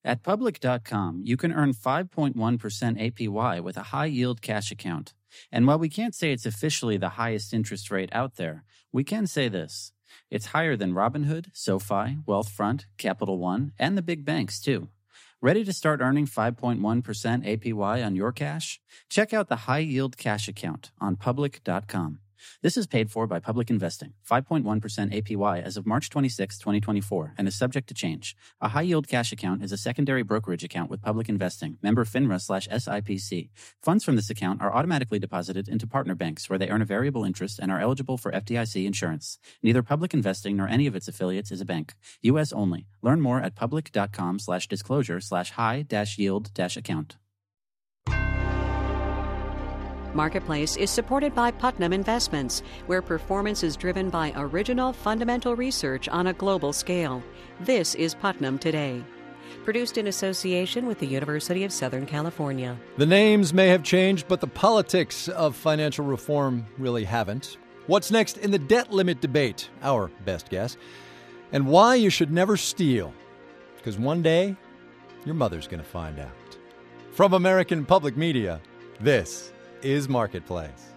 At Public.com, you can earn 5.1% APY with a high-yield cash account. And while we can't say it's officially the highest interest rate out there, we can say this. It's higher than Robinhood, SoFi, Wealthfront, Capital One, and the big banks, too. Ready to start earning 5.1% APY on your cash? Check out the high-yield cash account on Public.com. This is paid for by Public Investing, 5.1% APY as of March 26, 2024, and is subject to change. A high-yield cash account is a secondary brokerage account with Public Investing, member FINRA/SIPC. Funds from this account are automatically deposited into partner banks where they earn a variable interest and are eligible for FDIC insurance. Neither Public Investing nor any of its affiliates is a bank. U.S. only. Learn more at public.com/disclosure/high-yield-account. Marketplace is supported by Putnam Investments, where performance is driven by original fundamental research on a global scale. This is Putnam Today. Produced in association with the University of Southern California. The names may have changed, but the politics of financial reform really haven't. What's next in the debt limit debate? Our best guess. And why you should never steal. Because one day, your mother's going to find out. From American Public Media, this is Marketplace.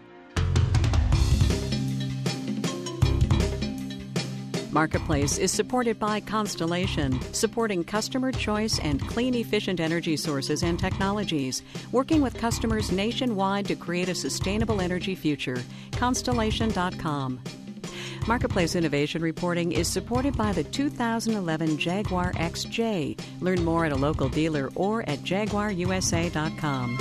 Marketplace is supported by Constellation, supporting customer choice and clean, efficient energy sources and technologies, working with customers nationwide to create a sustainable energy future. Constellation.com. Marketplace Innovation Reporting is supported by the 2011 Jaguar XJ. Learn more at a local dealer or at jaguarusa.com.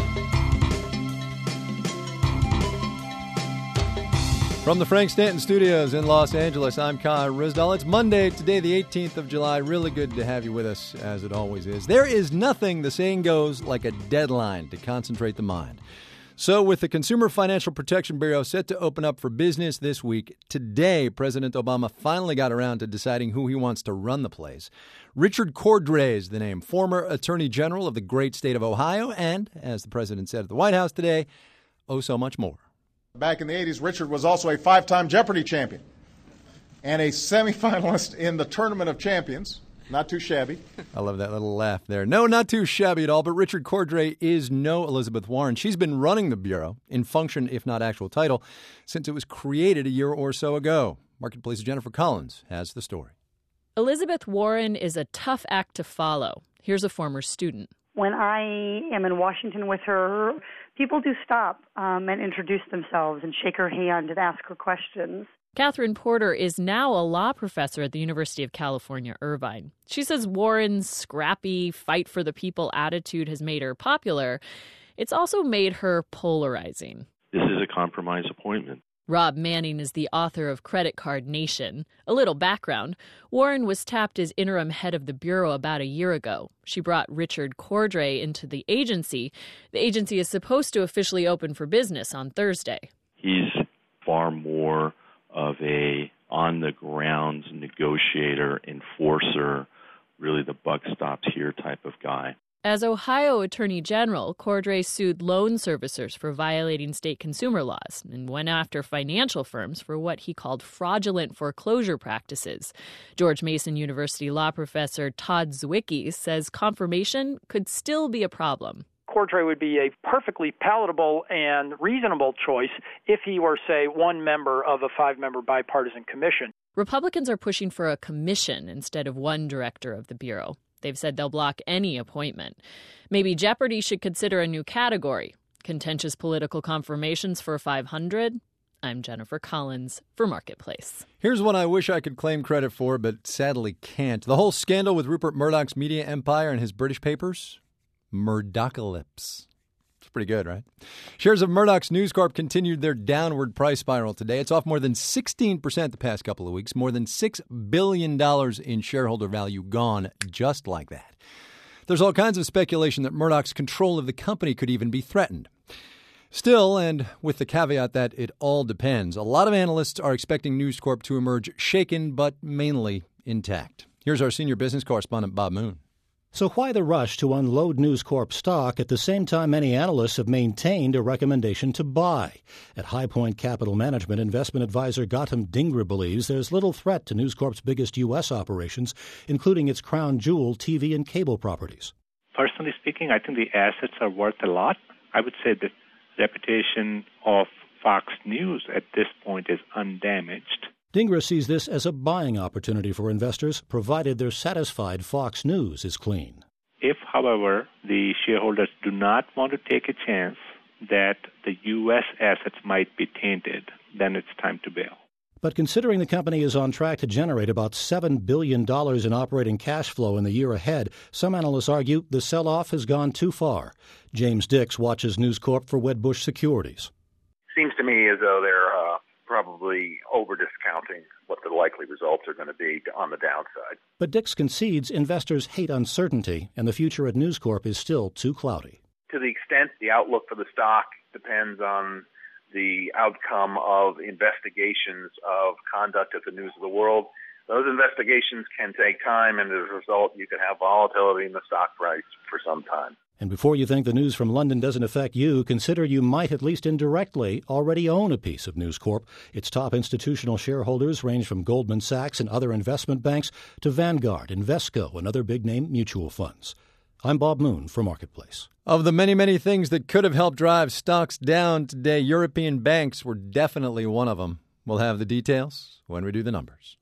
From the Frank Stanton Studios in Los Angeles, I'm Kai Ryssdal. It's Monday, today the 18th of July. Really good to have you with us, as it always is. There is nothing, the saying goes, like a deadline to concentrate the mind. So with the Consumer Financial Protection Bureau set to open up for business this week, today President Obama finally got around to deciding who he wants to run the place. Richard Cordray is the name, former Attorney General of the great state of Ohio, and, as the president said at the White House today, oh so much more. Back in the 80s, Richard was also a five-time Jeopardy champion and a semifinalist in the Tournament of Champions. Not too shabby. I love that little laugh there. No, not too shabby at all, but Richard Cordray is no Elizabeth Warren. She's been running the Bureau, in function if not actual title, since it was created a year or so ago. Marketplace's Jennifer Collins has the story. Elizabeth Warren is a tough act to follow. Here's a former student. When I am in Washington with her, people do stop and introduce themselves and shake her hand and ask her questions. Catherine Porter is now a law professor at the University of California, Irvine. She says Warren's scrappy, fight-for-the-people attitude has made her popular. It's also made her polarizing. This is a compromise appointment. Rob Manning is the author of Credit Card Nation. A little background. Warren was tapped as interim head of the Bureau about a year ago. She brought Richard Cordray into the agency. The agency is supposed to officially open for business on Thursday. He's far more of a on-the-ground negotiator, enforcer, really the buck stops here type of guy. As Ohio Attorney General, Cordray sued loan servicers for violating state consumer laws and went after financial firms for what he called fraudulent foreclosure practices. George Mason University law professor Todd Zwicky says confirmation could still be a problem. Cordray would be a perfectly palatable and reasonable choice if he were, say, one member of a five-member bipartisan commission. Republicans are pushing for a commission instead of one director of the Bureau. They've said they'll block any appointment. Maybe Jeopardy should consider a new category. Contentious political confirmations for 500. I'm Jennifer Collins for Marketplace. Here's one I wish I could claim credit for, but sadly can't. The whole scandal with Rupert Murdoch's media empire and his British papers. Murdochalypse. It's pretty good, right? Shares of Murdoch's News Corp continued their downward price spiral today. It's off more than 16% the past couple of weeks. More than $6 billion in shareholder value gone just like that. There's all kinds of speculation that Murdoch's control of the company could even be threatened. Still, and with the caveat that it all depends, a lot of analysts are expecting News Corp to emerge shaken but mainly intact. Here's our senior business correspondent, Bob Moon. So why the rush to unload News Corp stock at the same time many analysts have maintained a recommendation to buy? At High Point Capital Management, investment advisor Gautam Dhingra believes there's little threat to News Corp's biggest U.S. operations, including its crown jewel TV and cable properties. Personally speaking, I think the assets are worth a lot. I would say the reputation of Fox News at this point is undamaged. Dhingra sees this as a buying opportunity for investors, provided they're satisfied Fox News is clean. If, however, the shareholders do not want to take a chance that the U.S. assets might be tainted, then it's time to bail. But considering the company is on track to generate about $7 billion in operating cash flow in the year ahead, some analysts argue the sell-off has gone too far. James Dix watches News Corp for Wedbush Securities. Seems to me as though they're probably over-discounting what the likely results are going to be on the downside. But Dix concedes investors hate uncertainty, and the future at News Corp is still too cloudy. To the extent the outlook for the stock depends on the outcome of investigations of conduct at the News of the World, those investigations can take time, and as a result, you can have volatility in the stock price for some time. And before you think the news from London doesn't affect you, consider you might at least indirectly already own a piece of News Corp. Its top institutional shareholders range from Goldman Sachs and other investment banks to Vanguard, Invesco, and other big-name mutual funds. I'm Bob Moon for Marketplace. Of the many, many things that could have helped drive stocks down today, European banks were definitely one of them. We'll have the details when we do the numbers.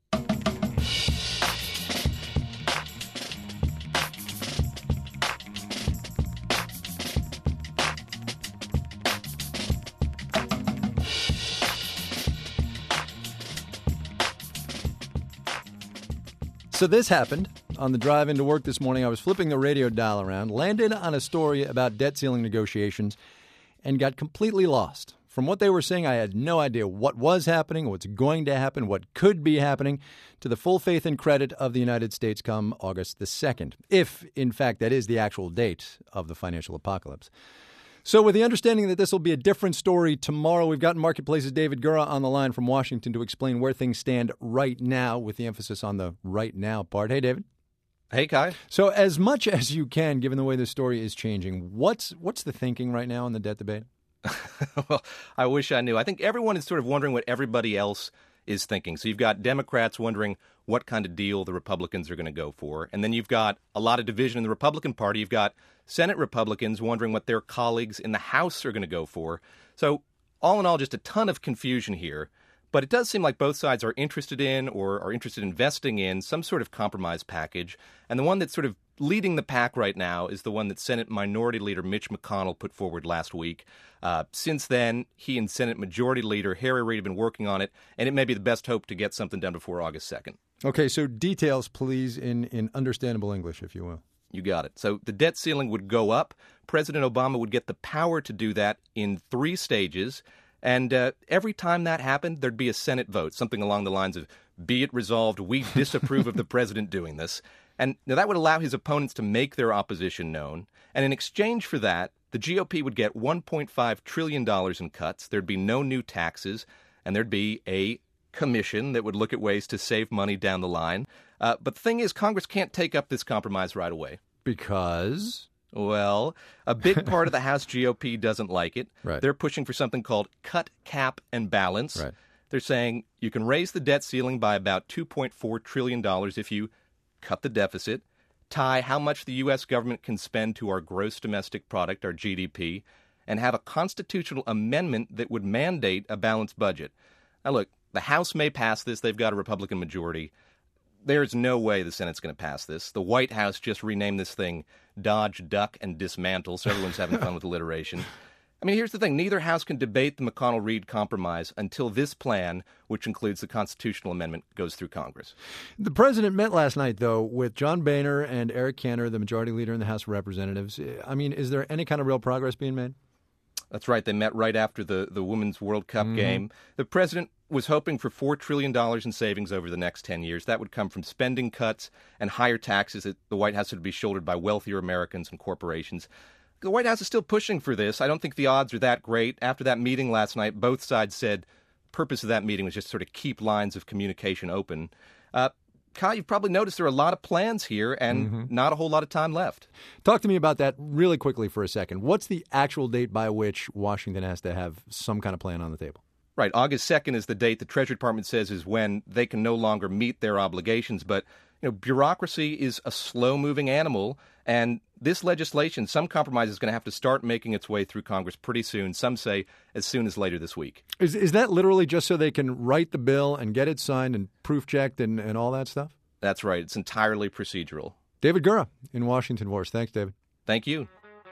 So this happened on the drive into work this morning. I was flipping the radio dial around, landed on a story about debt ceiling negotiations, and got completely lost. From what they were saying, I had no idea what was happening, what's going to happen, what could be happening, to the full faith and credit of the United States come August the 2nd, if, in fact, that is the actual date of the financial apocalypse. So with the understanding that this will be a different story tomorrow, we've got Marketplace's David Gura on the line from Washington to explain where things stand right now, with the emphasis on the right now part. Hey, David. Hey, Kai. So as much as you can, given the way this story is changing, what's the thinking right now in the debt debate? Well, I wish I knew. I think everyone is sort of wondering what everybody else is thinking. So you've got Democrats wondering what kind of deal the Republicans are going to go for. And then you've got a lot of division in the Republican Party. You've got Senate Republicans wondering what their colleagues in the House are going to go for. So all in all, just a ton of confusion here. But it does seem like both sides are interested in or are interested in investing in some sort of compromise package. And the one that's sort of leading the pack right now is the one that Senate Minority Leader Mitch McConnell put forward last week. Since then, he and Senate Majority Leader Harry Reid have been working on it, and it may be the best hope to get something done before August 2nd. Okay, so details, please, in understandable English, if you will. You got it. So the debt ceiling would go up. President Obama would get the power to do that in 3 stages. And every time that happened, there'd be a Senate vote, something along the lines of, be it resolved, we disapprove of the president doing this. And now that would allow his opponents to make their opposition known. And in exchange for that, the GOP would get $1.5 trillion in cuts. There'd be no new taxes, and there'd be a commission that would look at ways to save money down the line. But the thing is, Congress can't take up this compromise right away. Because? Well, a big part of the House GOP doesn't like it. Right. They're pushing for something called cut, cap, and balance. Right. They're saying you can raise the debt ceiling by about $2.4 trillion if you cut the deficit, tie how much the U.S. government can spend to our gross domestic product, our GDP, and have a constitutional amendment that would mandate a balanced budget. Now, look, the House may pass this. They've got a Republican majority. There's no way the Senate's going to pass this. The White House just renamed this thing Dodge, Duck, and Dismantle, so everyone's having fun with alliteration. I mean, here's the thing. Neither house can debate the McConnell-Reed compromise until this plan, which includes the constitutional amendment, goes through Congress. The president met last night, though, with John Boehner and Eric Cantor, the majority leader in the House of Representatives. I mean, is there any kind of real progress being made? That's right. They met right after the Women's World Cup game. The president was hoping for $4 trillion in savings over the next 10 years. That would come from spending cuts and higher taxes that the White House would be shouldered by wealthier Americans and corporations. The White House is still pushing for this. I don't think the odds are that great. After that meeting last night, both sides said the purpose of that meeting was just sort of keep lines of communication open. Kai, you've probably noticed there are a lot of plans here and not a whole lot of time left. Talk to me about that really quickly for a second. What's the actual date by which Washington has to have some kind of plan on the table? Right. August 2nd is the date the Treasury Department says is when they can no longer meet their obligations. But, bureaucracy is a slow-moving animal, and this legislation, some compromise is going to have to start making its way through Congress pretty soon. Some say as soon as later this week. Is that literally just so they can write the bill and get it signed and proof-checked and all that stuff? That's right. It's entirely procedural. David Gura in Washington for us. Thanks, David. Thank you.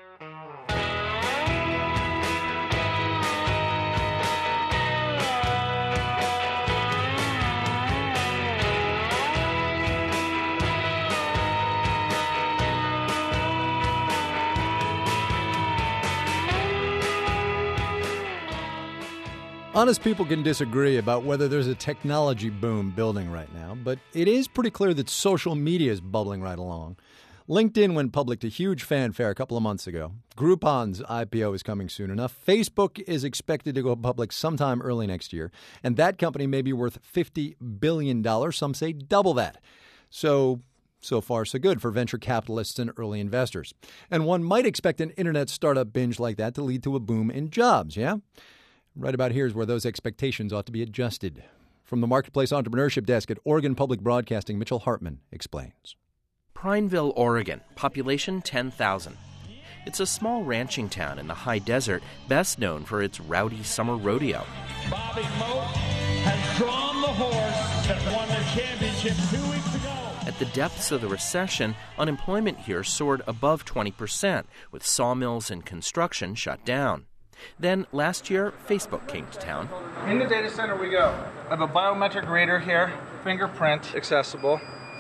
Honest people can disagree about whether there's a technology boom building right now, but it is pretty clear that social media is bubbling right along. LinkedIn went public to huge fanfare a couple of months ago. Groupon's IPO is coming soon enough. Facebook is expected to go public sometime early next year, and that company may be worth $50 billion. Some say double that. So far, so good for venture capitalists and early investors. And one might expect an internet startup binge like that to lead to a boom in jobs, yeah? Right about here is where those expectations ought to be adjusted. From the Marketplace Entrepreneurship Desk at Oregon Public Broadcasting, Mitchell Hartman explains. Prineville, Oregon, population 10,000. It's a small ranching town in the high desert, best known for its rowdy summer rodeo. Bobby Moat has drawn the horse that won the championship 2 weeks ago. At the depths of the recession, unemployment here soared above 20%, with sawmills and construction shut down. Then, last year, Facebook came to town. In the data center we go. I have a biometric reader here, fingerprint accessible.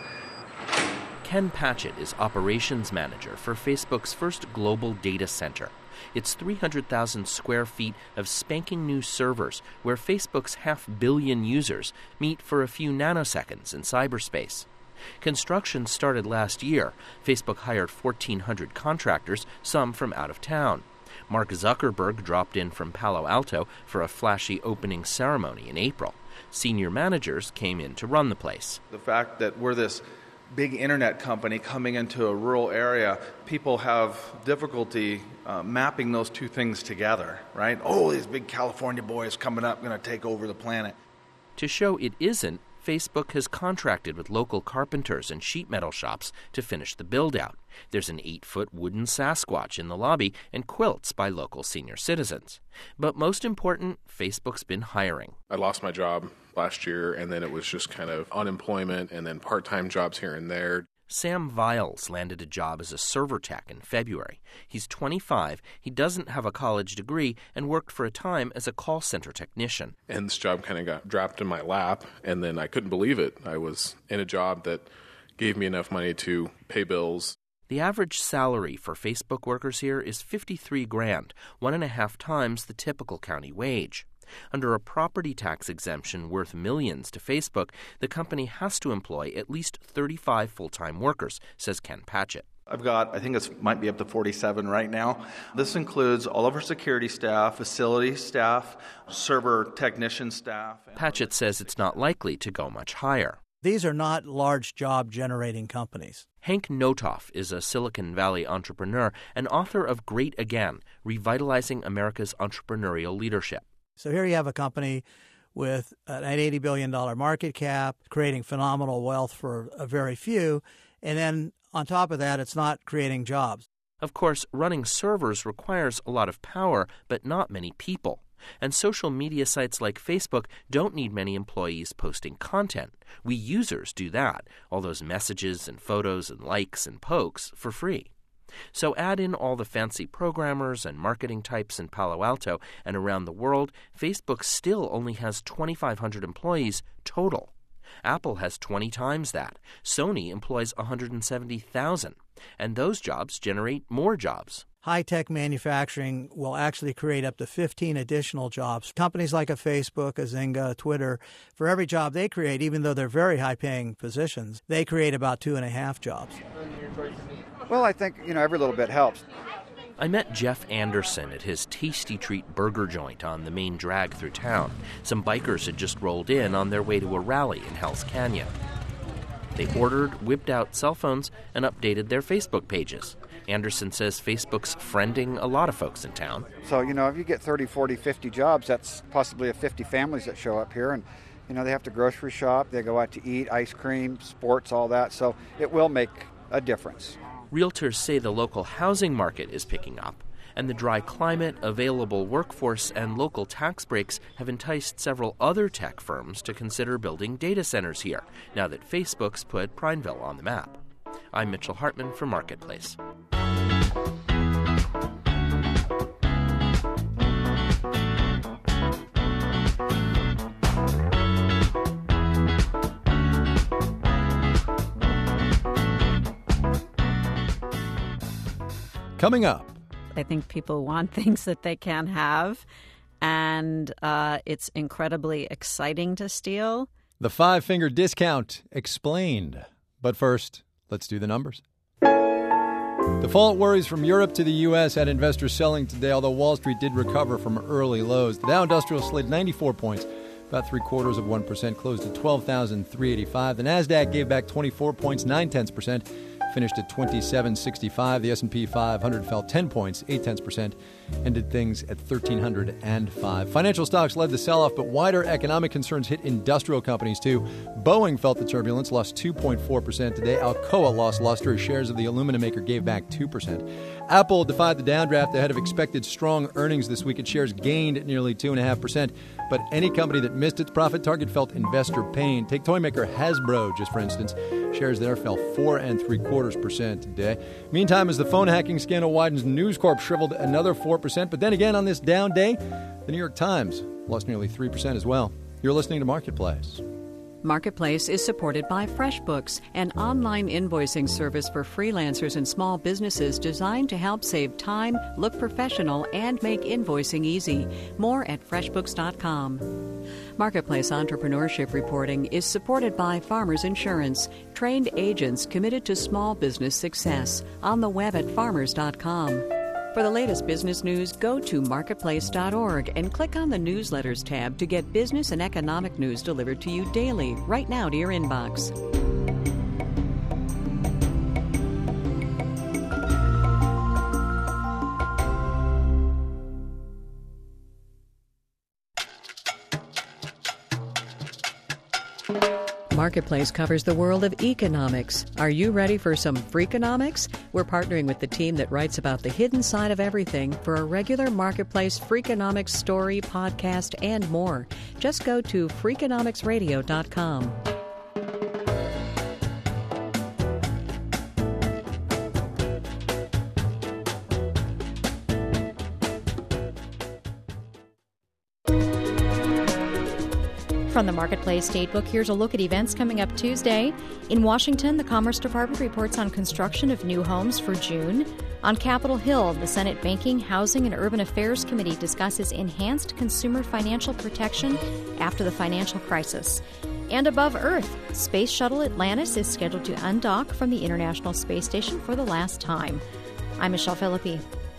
Ken Patchett is operations manager for Facebook's first global data center. It's 300,000 square feet of spanking new servers where Facebook's 500 million users meet for a few nanoseconds in cyberspace. Construction started last year. Facebook hired 1,400 contractors, some from out of town. Mark Zuckerberg dropped in from Palo Alto for a flashy opening ceremony in April. Senior managers came in to run the place. The fact that we're this big internet company coming into a rural area, people have difficulty mapping those two things together, right? Oh, these big California boys coming up, going to take over the planet. To show it isn't, Facebook has contracted with local carpenters and sheet metal shops to finish the build-out. There's an 8-foot wooden Sasquatch in the lobby and quilts by local senior citizens. But most important, Facebook's been hiring. I lost my job last year, and then it was just kind of unemployment and then part-time jobs here and there. Sam Viles landed a job as a server tech in February. He's 25, he doesn't have a college degree, and worked for a time as a call center technician. And this job kind of got dropped in my lap, and then I couldn't believe it. I was in a job that gave me enough money to pay bills. The average salary for Facebook workers here is $53,000, 1.5 times the typical county wage. Under a property tax exemption worth millions to Facebook, the company has to employ at least 35 full-time workers, says Ken Patchett. I've got, I think it might be up to 47 right now. This includes all of our security staff, facility staff, server technician staff. Patchett says it's not likely to go much higher. These are not large job-generating companies. Hank Notoff is a Silicon Valley entrepreneur and author of Great Again, Revitalizing America's Entrepreneurial Leadership. So here you have a company with an $80 billion market cap, creating phenomenal wealth for a very few, and then on top of that, it's not creating jobs. Of course, running servers requires a lot of power, but not many people. And social media sites like Facebook don't need many employees posting content. We users do that, all those messages and photos and likes and pokes for free. So add in all the fancy programmers and marketing types in Palo Alto and around the world, Facebook still only has 2,500 employees total. Apple has 20 times that. Sony employs 170,000. And those jobs generate more jobs. High-tech manufacturing will actually create up to 15 additional jobs. Companies like a Facebook, a Zynga, a Twitter, for every job they create, even though they're very high-paying positions, they create about 2.5 jobs. Well, I think, every little bit helps. I met Jeff Anderson at his Tasty Treat burger joint on the main drag through town. Some bikers had just rolled in on their way to a rally in Hell's Canyon. They ordered, whipped out cell phones, and updated their Facebook pages. Anderson says Facebook's friending a lot of folks in town. So, if you get 30, 40, 50 jobs, that's possibly 50 families that show up here. And, they have to grocery shop, they go out to eat, ice cream, sports, all that. So it will make a difference. Realtors say the local housing market is picking up, and the dry climate, available workforce, and local tax breaks have enticed several other tech firms to consider building data centers here, now that Facebook's put Prineville on the map. I'm Mitchell Hartman for Marketplace. Coming up. I think people want things that they can't have, and it's incredibly exciting to steal. The 5-finger discount explained. But first, let's do the numbers. Default worries from Europe to the U.S. had investors selling today, although Wall Street did recover from early lows. The Dow Industrial slid 94 points, about 0.75%, closed at 12,385. The Nasdaq gave back 24 points, 0.9%. Finished at 2765. The S&P 500 fell 10 points, 0.8%, ended things at 1,305. Financial stocks led the sell-off, but wider economic concerns hit industrial companies too. Boeing felt the turbulence, lost 2.4% today. Alcoa lost luster as shares of the aluminum maker gave back 2%. Apple defied the downdraft ahead of expected strong earnings this week. Its shares gained nearly 2.5%. But any company that missed its profit target felt investor pain. Take toy maker Hasbro, just for instance. Shares there fell 4.75% today. Meantime, as the phone hacking scandal widens, News Corp shriveled another 4%. But then again, on this down day, the New York Times lost nearly 3% as well. You're listening to Marketplace. Marketplace is supported by FreshBooks, an online invoicing service for freelancers and small businesses designed to help save time, look professional, and make invoicing easy. More at FreshBooks.com. Marketplace entrepreneurship reporting is supported by Farmers Insurance, trained agents committed to small business success, on the web at farmers.com. For the latest business news, go to marketplace.org and click on the Newsletters tab to get business and economic news delivered to you daily, right now to your inbox. Marketplace covers the world of economics. Are you ready for some Freakonomics? We're partnering with the team that writes about the hidden side of everything for a regular Marketplace Freakonomics story, podcast, and more. Just go to Freakonomicsradio.com. From the Marketplace Datebook, here's a look at events coming up Tuesday. In Washington, the Commerce Department reports on construction of new homes for June. On Capitol Hill, the Senate Banking, Housing, and Urban Affairs Committee discusses enhanced consumer financial protection after the financial crisis. And above Earth, Space Shuttle Atlantis is scheduled to undock from the International Space Station for the last time. I'm Michelle Philippi.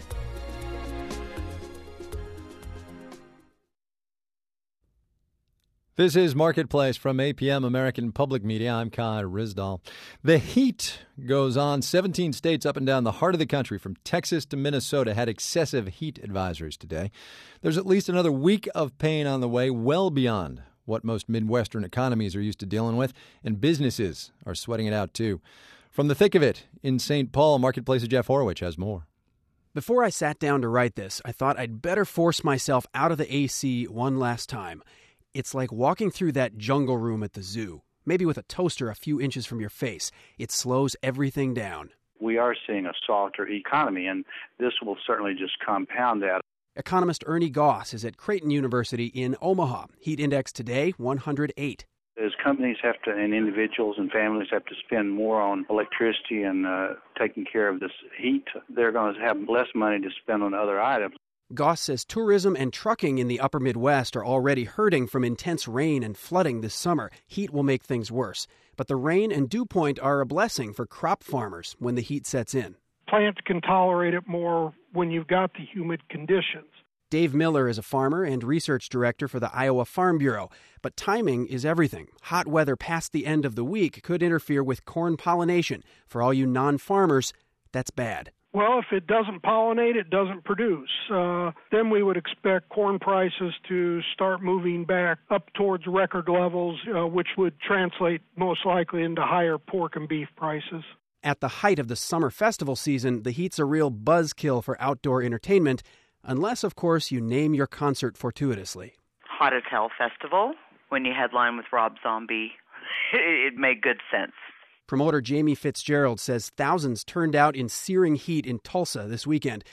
This is Marketplace from APM American Public Media. I'm Kai Rizdal. The heat goes on. 17 states up and down the heart of the country, from Texas to Minnesota, had excessive heat advisories today. There's at least another week of pain on the way, well beyond what most Midwestern economies are used to dealing with, and businesses are sweating it out too. From the thick of it in St. Paul, Marketplace's Jeff Horowitz has more. Before I sat down to write this, I thought I'd better force myself out of the AC one last time. It's like walking through that jungle room at the zoo, maybe with a toaster a few inches from your face. It slows everything down. We are seeing a softer economy, and this will certainly just compound that. Economist Ernie Goss is at Creighton University in Omaha. Heat index today, 108. As companies have to, and individuals and families have to spend more on electricity and taking care of this heat, they're going to have less money to spend on other items. Goss says tourism and trucking in the upper Midwest are already hurting from intense rain and flooding this summer. Heat will make things worse. But the rain and dew point are a blessing for crop farmers when the heat sets in. Plants can tolerate it more when you've got the humid conditions. Dave Miller is a farmer and research director for the Iowa Farm Bureau. But timing is everything. Hot weather past the end of the week could interfere with corn pollination. For all you non-farmers, that's bad. Well, if it doesn't pollinate, it doesn't produce. Then we would expect corn prices to start moving back up towards record levels, which would translate most likely into higher pork and beef prices. At the height of the summer festival season, the heat's a real buzzkill for outdoor entertainment, unless, of course, you name your concert fortuitously. Hot as Hell Festival, when you headline with Rob Zombie, it made good sense. Promoter Jamie Fitzgerald says thousands turned out in searing heat in Tulsa this weekend,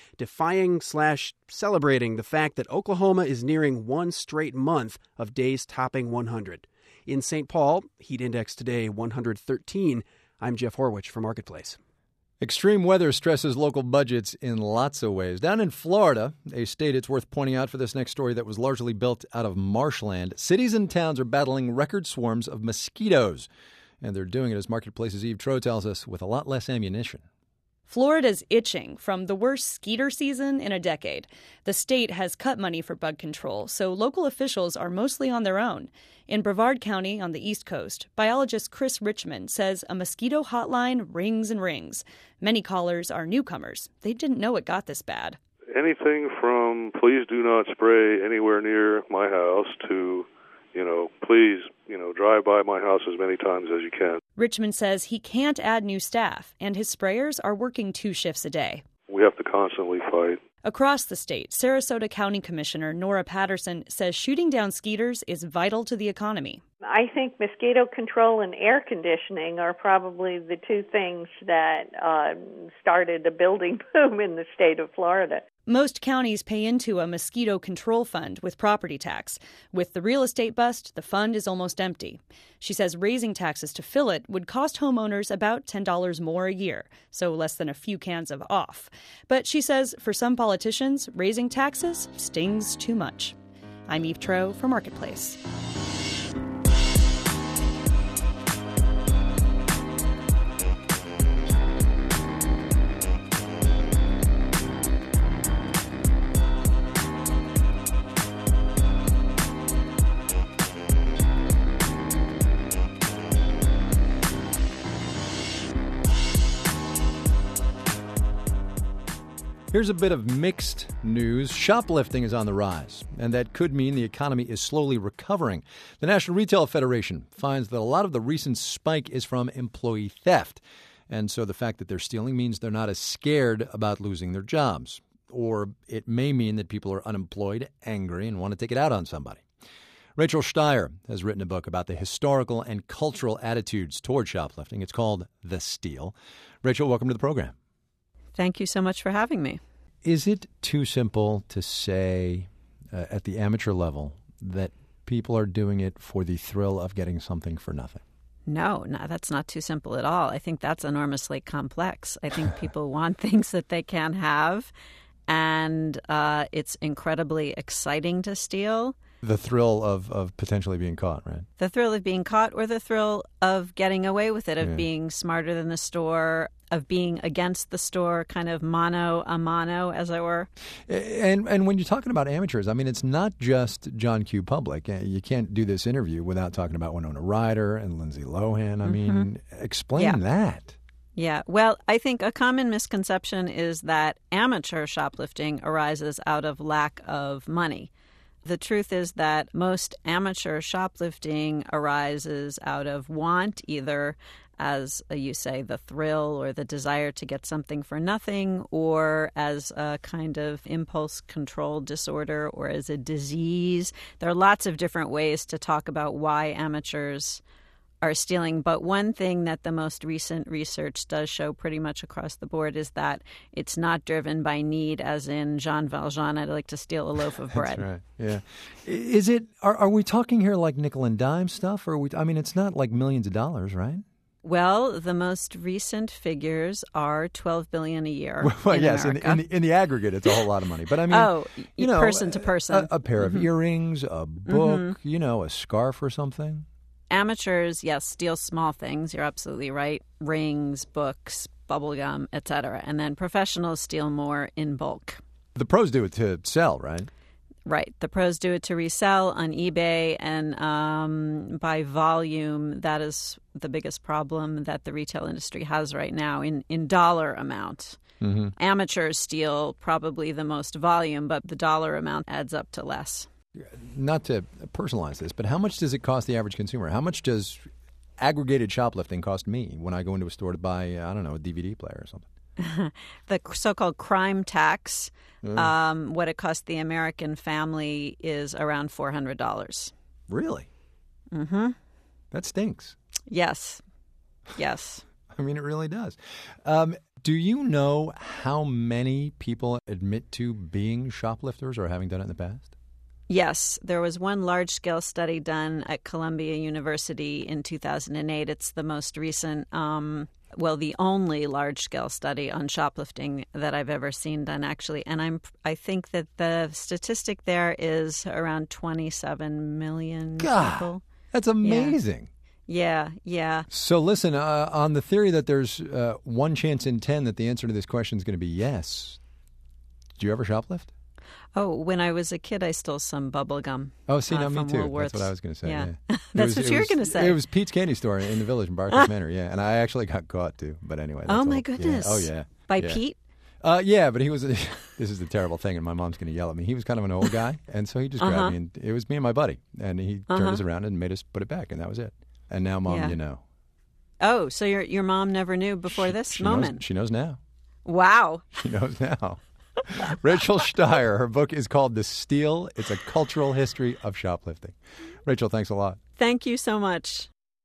defying/celebrating the fact that Oklahoma is nearing one straight month of days topping 100. In St. Paul, heat index today 113. I'm Jeff Horwich for Marketplace. Extreme weather stresses local budgets in lots of ways. Down in Florida, a state it's worth pointing out for this next story that was largely built out of marshland, cities and towns are battling record swarms of mosquitoes. And they're doing it, as Marketplace's Eve Troe tells us, with a lot less ammunition. Florida's itching from the worst skeeter season in a decade. The state has cut money for bug control, so local officials are mostly on their own. In Brevard County on the East Coast, biologist Chris Richmond says a mosquito hotline rings and rings. Many callers are newcomers. They didn't know it got this bad. Anything from please do not spray anywhere near my house to, please, drive by my house as many times as you can. Richmond says he can't add new staff, and his sprayers are working 2 shifts a day. We have to constantly fight. Across the state, Sarasota County Commissioner Nora Patterson says shooting down skeeters is vital to the economy. I think mosquito control and air conditioning are probably the 2 things that started a building boom in the state of Florida. Most counties pay into a mosquito control fund with property tax. With the real estate bust, the fund is almost empty. She says raising taxes to fill it would cost homeowners about $10 more a year, so less than a few cans of off. But she says for some politicians, raising taxes stings too much. I'm Eve Troe for Marketplace. Here's a bit of mixed news. Shoplifting is on the rise, and that could mean the economy is slowly recovering. The National Retail Federation finds that a lot of the recent spike is from employee theft. And so the fact that they're stealing means they're not as scared about losing their jobs. Or it may mean that people are unemployed, angry, and want to take it out on somebody. Rachel Steyer has written a book about the historical and cultural attitudes toward shoplifting. It's called The Steal. Rachel, welcome to the program. Thank you so much for having me. Is it too simple to say at the amateur level that people are doing it for the thrill of getting something for nothing? No, that's not too simple at all. I think that's enormously complex. I think people want things that they can't have, and it's incredibly exciting to steal. The thrill of potentially being caught, right? The thrill of being caught, or the thrill of getting away with it, of being smarter than the store, of being against the store, kind of mano a mano, as it were. And when you're talking about amateurs, I mean, it's not just John Q. Public. You can't do this interview without talking about Winona Ryder and Lindsay Lohan. I mean, explain that. Yeah, well, I think a common misconception is that amateur shoplifting arises out of lack of money. The truth is that most amateur shoplifting arises out of want, either as you say, the thrill or the desire to get something for nothing, or as a kind of impulse control disorder, or as a disease. There are lots of different ways to talk about why amateurs are stealing. But one thing that the most recent research does show pretty much across the board is that it's not driven by need, as in Jean Valjean, I'd like to steal a loaf of bread. That's right, yeah. Is it, are we talking here like nickel and dime stuff? Or it's not like millions of dollars, right? Well, the most recent figures are $12 billion a year. Well, in yes, America. in the aggregate, it's a whole lot of money. But I mean, person to person, a pair of earrings, a book, a scarf or something. Amateurs, yes, steal small things. You're absolutely right. Rings, books, bubblegum, etc. And then professionals steal more in bulk. The pros do it to sell, right? Right. The pros do it to resell on eBay, and by volume, that is the biggest problem that the retail industry has right now in dollar amount. Mm-hmm. Amateurs steal probably the most volume, but the dollar amount adds up to less. Not to personalize this, but how much does it cost the average consumer? How much does aggregated shoplifting cost me when I go into a store to buy, I don't know, a DVD player or something? The so-called crime tax, what it cost the American family is around $400. Really? Mm-hmm. That stinks. Yes. Yes. I mean, it really does. Do you know how many people admit to being shoplifters or having done it in the past? Yes, there was one large-scale study done at Columbia University in 2008. It's the most recent, the only large-scale study on shoplifting that I've ever seen done, actually. And I think that the statistic there is around 27 million people. That's amazing. Yeah. So listen, on the theory that there's one chance in 10 that the answer to this question is going to be yes, did you ever shoplift? Oh, when I was a kid, I stole some bubble gum. Oh, see, now me too. Woolworth's. That's what I was going to say. Yeah. Yeah. That's what you were going to say. It was Pete's Candy Store in the Village in Barclays Manor, yeah. And I actually got caught, too. But anyway. Oh, my goodness. Yeah. Oh, yeah. By Pete? Yeah, but he was, this is the terrible thing, and my mom's going to yell at me. He was kind of an old guy, and so he just grabbed me, and it was me and my buddy. And he turned us around and made us put it back, and that was it. And now, Mom, you know. Oh, so your mom never knew before this moment? She knows now. Wow. She knows now. Rachel Steyer, her book is called The Steal. It's a cultural history of shoplifting. Rachel, thanks a lot. Thank you so much.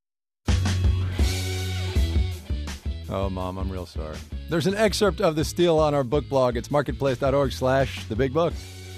Oh, Mom, I'm real sorry. There's an excerpt of The Steal on our book blog. It's marketplace.org/thebigbook.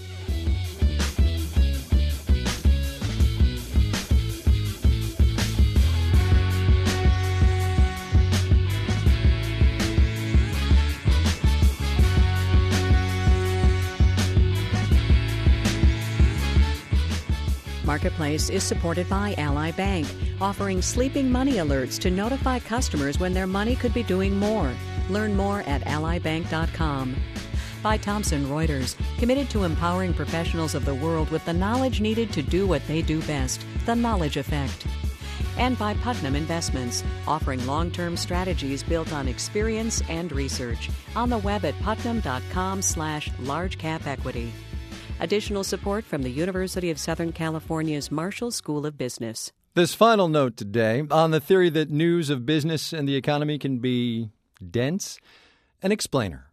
Marketplace is supported by Ally Bank, offering sleeping money alerts to notify customers when their money could be doing more. Learn more at allybank.com. By Thomson Reuters, committed to empowering professionals of the world with the knowledge needed to do what they do best, the knowledge effect. And by Putnam Investments, offering long-term strategies built on experience and research. On the web at putnam.com/largecapequity. Additional support from the University of Southern California's Marshall School of Business. This final note today on the theory that news of business and the economy can be dense, an explainer.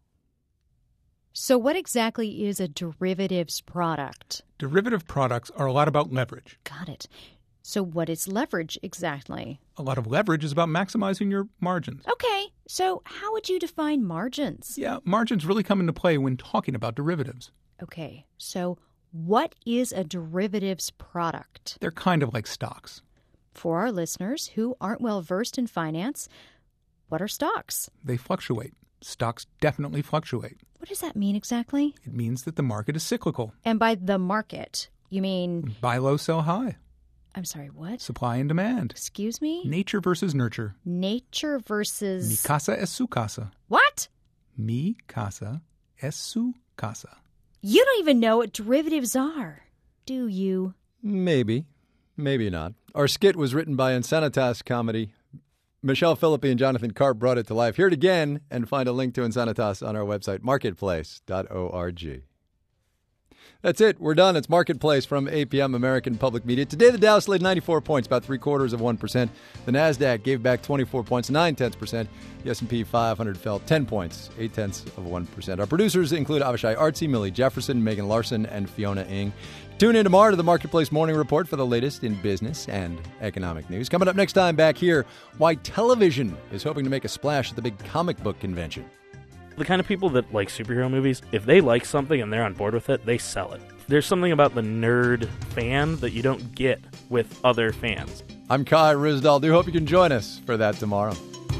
So what exactly is a derivatives product? Derivative products are a lot about leverage. Got it. So what is leverage exactly? A lot of leverage is about maximizing your margins. Okay, so how would you define margins? Yeah, margins really come into play when talking about derivatives. Okay, so what is a derivatives product? They're kind of like stocks. For our listeners who aren't well versed in finance, what are stocks? They fluctuate. Stocks definitely fluctuate. What does that mean exactly? It means that the market is cyclical. And by the market, you mean? Buy low, sell high. I'm sorry, what? Supply and demand. Excuse me? Nature versus nurture. Nature versus... Mi casa es su casa. What? Mi casa es su casa. You don't even know what derivatives are, do you? Maybe. Maybe not. Our skit was written by Insanitas Comedy. Michelle Philippi and Jonathan Karp brought it to life. Hear it again and find a link to Insanitas on our website, marketplace.org. That's it. We're done. It's Marketplace from APM American Public Media. Today, the Dow slid 94 points, about 0.75%. The NASDAQ gave back 24 points, 0.9%. The S&P 500 fell 10 points, 0.8%. Our producers include Avishai Artsy, Millie Jefferson, Megan Larson, and Fiona Ng. Tune in tomorrow to the Marketplace Morning Report for the latest in business and economic news. Coming up next time back here, why television is hoping to make a splash at the big comic book convention. The kind of people that like superhero movies, if they like something and they're on board with it, they sell it. There's something about the nerd fan that you don't get with other fans. I'm Kai Ryssdal. Do hope you can join us for that tomorrow.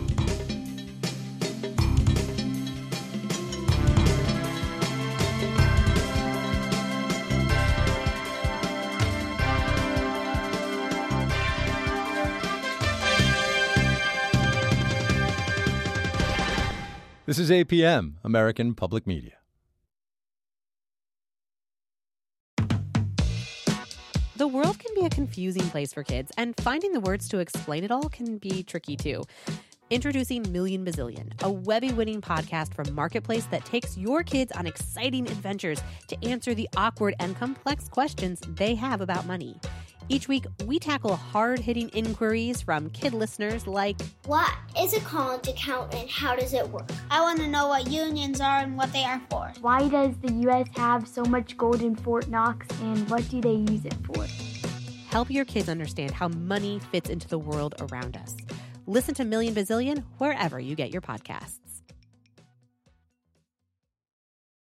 This is APM, American Public Media. The world can be a confusing place for kids, and finding the words to explain it all can be tricky too. Introducing Million Bazillion, a Webby-winning podcast from Marketplace that takes your kids on exciting adventures to answer the awkward and complex questions they have about money. Each week, we tackle hard-hitting inquiries from kid listeners like, what is a college account and how does it work? I want to know what unions are and what they are for. Why does the U.S. have so much gold in Fort Knox and what do they use it for? Help your kids understand how money fits into the world around us. Listen to Million Bazillion wherever you get your podcasts.